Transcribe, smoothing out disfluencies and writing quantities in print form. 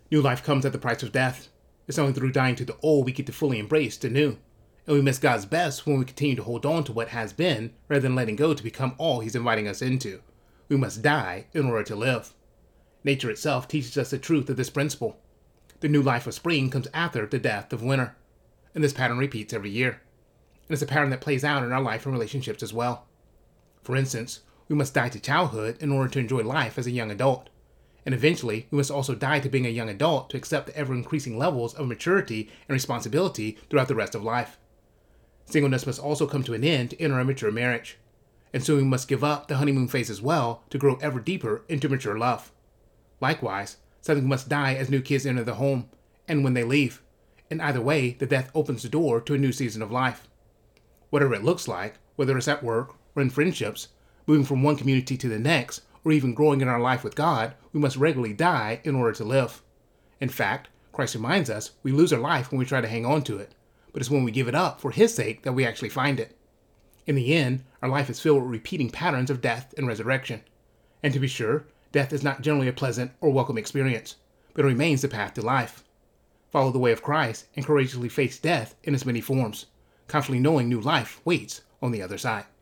New life comes at the price of death. It's only through dying to the old we get to fully embrace the new. And we miss God's best when we continue to hold on to what has been rather than letting go to become all He's inviting us into. We must die in order to live. Nature itself teaches us the truth of this principle. The new life of spring comes after the death of winter. And this pattern repeats every year. And it's a pattern that plays out in our life and relationships as well. For instance, we must die to childhood in order to enjoy life as a young adult. And eventually, we must also die to being a young adult to accept the ever-increasing levels of maturity and responsibility throughout the rest of life. Singleness must also come to an end to enter a mature marriage. And so we must give up the honeymoon phase as well to grow ever deeper into mature love. Likewise, something must die as new kids enter the home, and when they leave. In either way, the death opens the door to a new season of life. Whatever it looks like, whether it's at work or in friendships, moving from one community to the next, or even growing in our life with God, we must regularly die in order to live. In fact, Christ reminds us we lose our life when we try to hang on to it, but it's when we give it up for His sake that we actually find it. In the end, our life is filled with repeating patterns of death and resurrection. And to be sure, death is not generally a pleasant or welcome experience, but it remains the path to life. Follow the way of Christ and courageously face death in its many forms, confidently knowing new life waits on the other side.